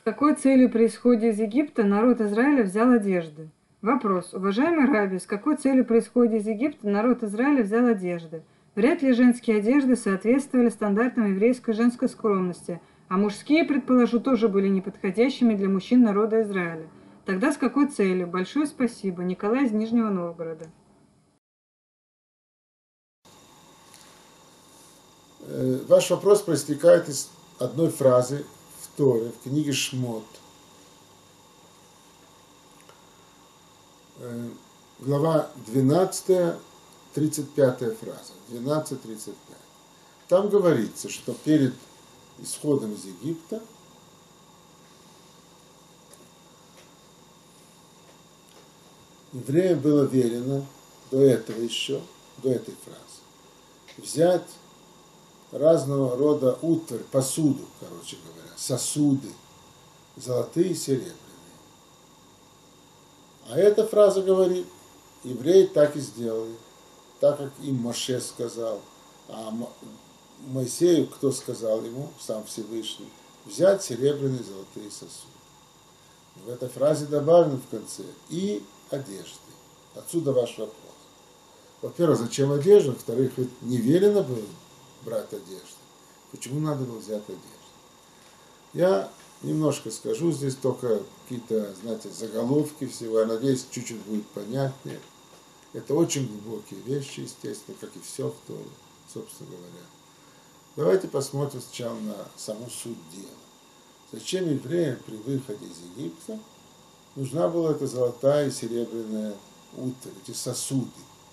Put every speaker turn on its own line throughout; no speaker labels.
какой целью при исходе из Египта народ Израиля взял одежды? Вопрос. Уважаемый Раби, с какой целью при исходе из Египта народ Израиля взял одежды? Вряд ли женские одежды соответствовали стандартам еврейской женской скромности, а мужские, предположу, тоже были неподходящими для мужчин народа Израиля. Тогда с какой целью? Большое спасибо. Николай из Нижнего Новгорода.
Ваш вопрос проистекает из одной фразы в Торе, в книге Шмот. Глава 12, 35 фраза. 12:35. Там говорится, что перед исходом из Египта евреям было велено до этого еще, до этой фразы, взять разного рода утварь, посуду, короче говоря, сосуды, золотые и серебряные. А эта фраза говорит, евреи так и сделали, так как им Моше сказал, а Моисею кто сказал ему, сам Всевышний, взять серебряные и золотые сосуды. В этой фразе добавлено в конце и одежды. Отсюда ваш вопрос. Во-первых, зачем одежда? Во-вторых, ведь не велено было брать одежду. Почему надо было взять одежду? Я немножко скажу, здесь только какие-то, знаете, заголовки всего. Я надеюсь, чуть-чуть будет понятнее. Это очень глубокие вещи, естественно, как и все в Торе, собственно говоря. Давайте посмотрим сначала на саму суть дела. Зачем евреям при выходе из Египта нужна была эта золотая и серебряная утварь, эти сосуды,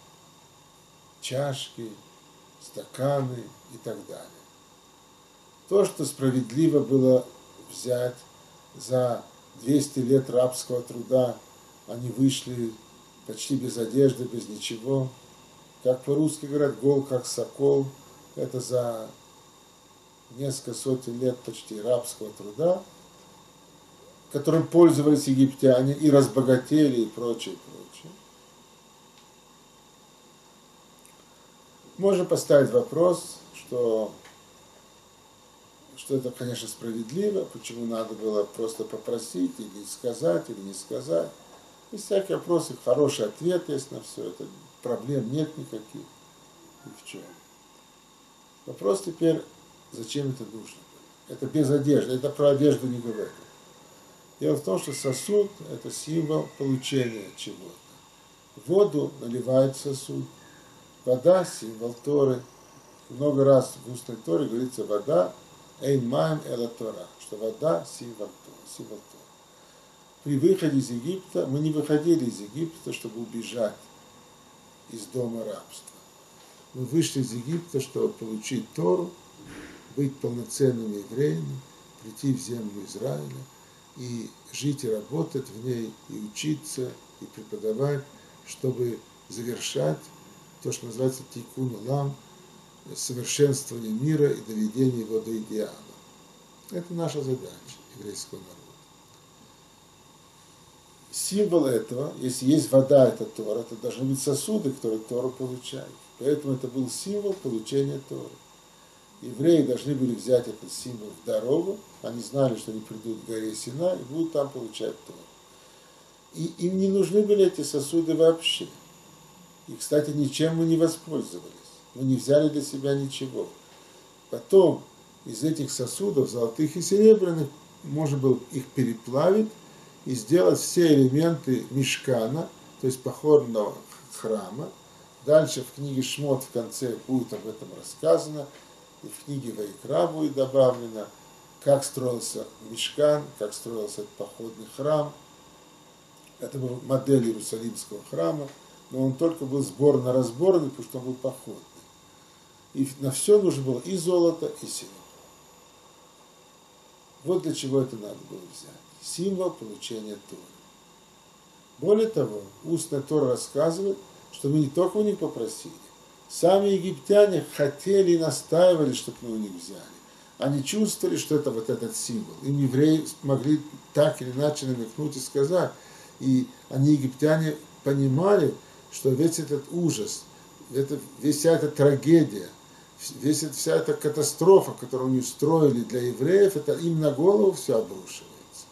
чашки, стаканы и так далее. То, что справедливо было взять за 200 лет рабского труда, они вышли почти без одежды, без ничего. Как по-русски говорят, гол как сокол, это за несколько сотен лет почти рабского труда, которым пользовались египтяне и разбогатели и прочее, прочее. Можно поставить вопрос, что это, конечно, справедливо, почему надо было просто попросить, или сказать, или не сказать. И всякие вопросы, хороший ответ есть на все это, проблем нет никаких. Ни в чем. Вопрос теперь, зачем это нужно? Это без одежды, это про одежду не говорит. Дело в том, что сосуд – это символ получения чего-то. Воду наливают в сосуд, вода – символ Торы. Много раз в устной Торе говорится вода, эйн маем эла Тора, что вода – символ Торы. При выходе из Египта, мы не выходили из Египта, чтобы убежать из дома рабства. Мы вышли из Египта, чтобы получить Тору, быть полноценными евреями, прийти в землю Израиля и жить и работать в ней, и учиться, и преподавать, чтобы завершать то, что называется тикун олам, совершенствование мира и доведение его до идеала. Это наша задача еврейского народа. Символ этого, если есть вода, это Тора, это должны быть сосуды, которые Тору получают. Поэтому это был символ получения Торы. Евреи должны были взять этот символ в дорогу, они знали, что они придут к горе Синай и будут там получать Тору. И им не нужны были эти сосуды вообще. И, кстати, ничем мы не воспользовались. Мы не взяли для себя ничего. Потом из этих сосудов, золотых и серебряных, можно было их переплавить и сделать все элементы мишкана, то есть походного храма. Дальше в книге Шмот в конце будет об этом рассказано, и в книге Ваикра будет добавлено, как строился мишкан, как строился этот походный храм. Это была модель Иерусалимского храма, но он только был сборно-разборный, потому что он был походный. И на все нужно было и золото, и серебро. Вот для чего это надо было взять. Символ получения Торы. Более того, устная Тора рассказывает, что мы не только у них попросили, сами египтяне хотели и настаивали, чтобы мы у них взяли. Они чувствовали, что это вот этот символ. Им евреи могли так или иначе намекнуть и сказать. И они, египтяне, понимали, что весь этот ужас, вся эта трагедия, вся эта катастрофа, которую они устроили для евреев, это им на голову все обрушивается.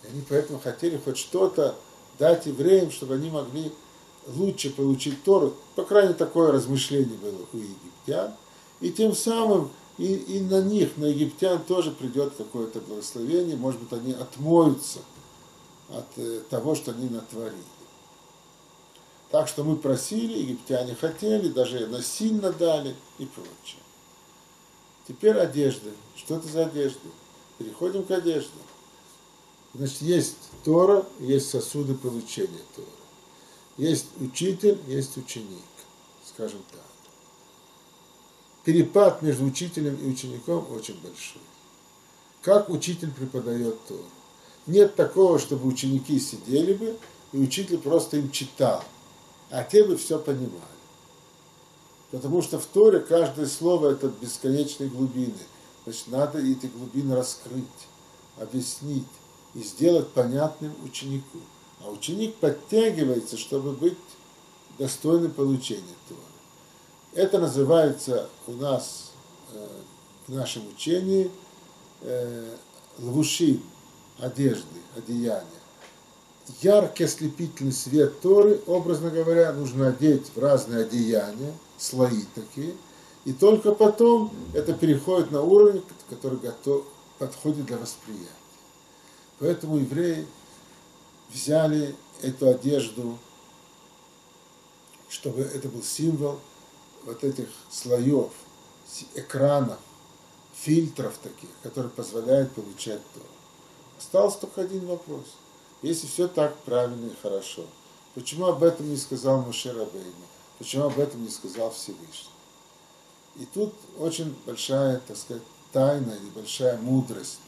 Они поэтому хотели хоть что-то дать евреям, чтобы они могли лучше получить Тору. По крайней мере, такое размышление было у египтян. И тем самым и на них, на египтян тоже придет какое-то благословение. Может быть, они отмоются от того, что они натворили. Так что мы просили, египтяне хотели, даже насильно дали и прочее. Теперь одежда. Что это за одежда? Переходим к одежде. Значит, есть Тора, есть сосуды получения Торы. Есть учитель, есть ученик, скажем так. Перепад между учителем и учеником очень большой. Как учитель преподает Тору? Нет такого, чтобы ученики сидели бы, и учитель просто им читал, а те бы все понимали. Потому что в Торе каждое слово – это бесконечные глубины. Значит, надо эти глубины раскрыть, объяснить и сделать понятным ученику. А ученик подтягивается, чтобы быть достойным получения Торы. Это называется у нас в нашем учении лвушим, одежды, одеяния. Яркий ослепительный свет Торы, образно говоря, нужно одеть в разные одеяния, слои такие, и только потом это переходит на уровень, который подходит для восприятия. Поэтому евреи взяли эту одежду, чтобы это был символ вот этих слоев, экранов, фильтров таких, которые позволяют получать Тору. Остался только один вопрос. Если все так правильно и хорошо, почему об этом не сказал Моше Рабейну? Почему об этом не сказал Всевышний? И тут очень большая, так сказать, тайна или большая мудрость.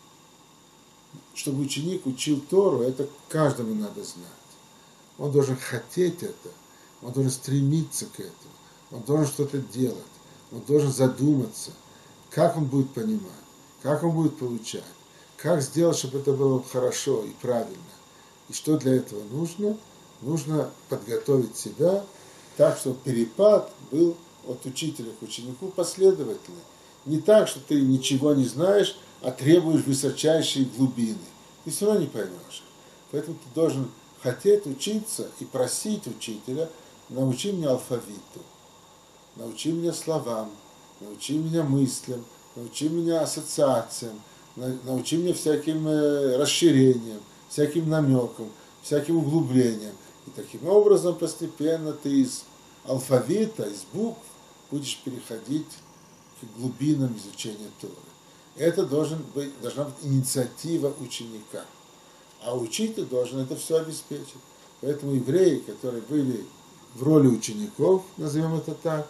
Чтобы ученик учил Тору, это каждому надо знать. Он должен хотеть это, он должен стремиться к этому, он должен что-то делать, он должен задуматься, как он будет понимать, как он будет получать, как сделать, чтобы это было хорошо и правильно. И что для этого нужно? Нужно подготовить себя так, чтобы перепад был от учителя к ученику последовательный. Не так, что ты ничего не знаешь, а требуешь высочайшие глубины. Ты все равно не поймешь. Поэтому ты должен хотеть учиться и просить учителя: научи меня алфавиту, научи меня словам, научи меня мыслям, научи меня ассоциациям, научи меня всяким расширениям, всяким намекам, всяким углублениям. И таким образом постепенно ты из алфавита, из букв будешь переходить к глубинам изучения Торы. Это должна быть инициатива ученика. А учитель должен это все обеспечить. Поэтому евреи, которые были в роли учеников, назовем это так,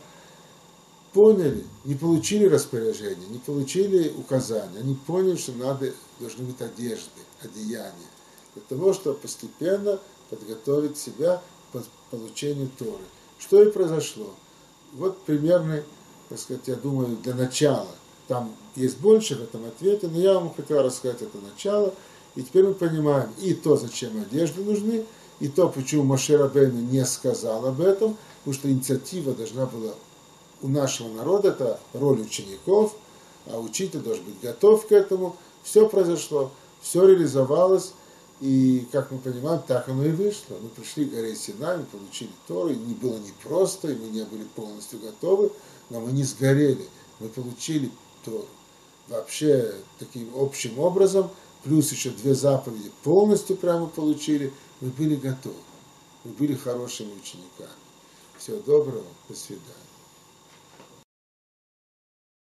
поняли, не получили распоряжения, не получили указания, они поняли, что должны быть одежды, одеяния, для того, чтобы постепенно подготовить себя к получению Торы. Что и произошло. Вот примерно, так сказать, я думаю, для начала. Там есть больше в этом ответе, но я вам хотел рассказать это начало. И теперь мы понимаем и то, зачем одежды нужны, и то, почему Моше Рабейну не сказал об этом, потому что инициатива должна была у нашего народа, это роль учеников, а учитель должен быть готов к этому. Все произошло, все реализовалось, и, как мы понимаем, так оно и вышло. Мы пришли к горе Синай, мы получили Тору, и не было непросто, и мы не были полностью готовы, но мы не сгорели, мы получили Тору. Вообще, таким общим образом, плюс еще 2 заповеди полностью прямо получили, мы были готовы, мы были хорошими учениками. Всего доброго, до свидания.